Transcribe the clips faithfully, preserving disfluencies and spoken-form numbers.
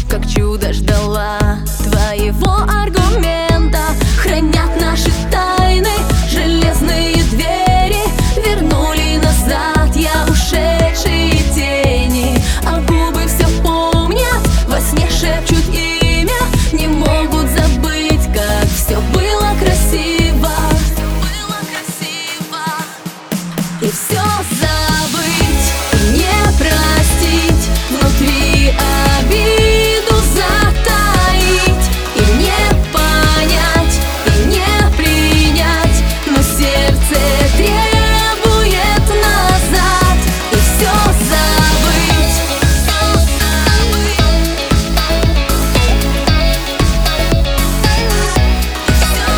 как чудо ждала твоего аргумента. Хранят наши тайны железные двери, вернули назад я ушедшие тени. А губы все помнят, во сне шепчут имя, не могут забыть, как все было красиво. Было красиво. И все забыть, и не простить, внутри обиду затаить, и не понять, и не принять, но сердце требует назад. И все забыть, все забыть, все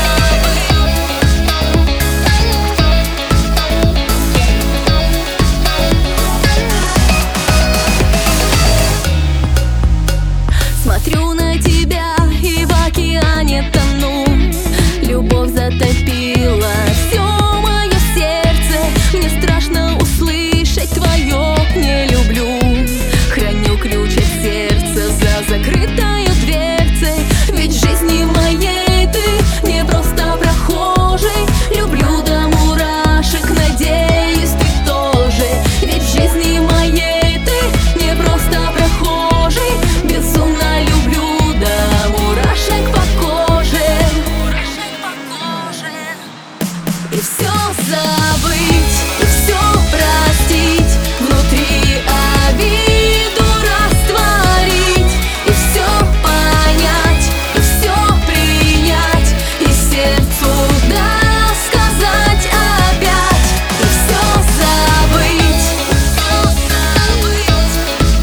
Смотрю на тебя и в океане тону. Любовь затопила все мое сердце. Мне страшно услышать твое «не люблю». Храню ключ от сердца за закрытой дверцей. Ведь в жизни моей ты не просто прохожий. Люблю до мурашек, надеюсь, ты тоже. Ведь в жизни моей ты не просто прохожий. Безумно люблю до мурашек по коже. Мурашек по коже. И все забыть, и все простить, внутри обиду растворить, и все понять, и все принять, и сердцу да сказать опять. И все забыть, все забыть,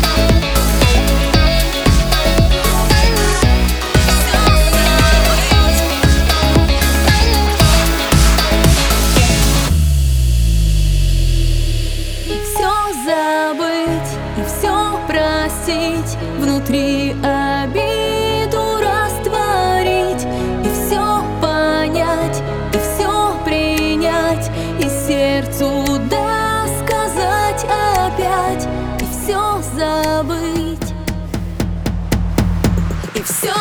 все забыть, и все простить, внутри обиду растворить, и все понять, и все принять, и сердцу да сказать опять. И все забыть, и все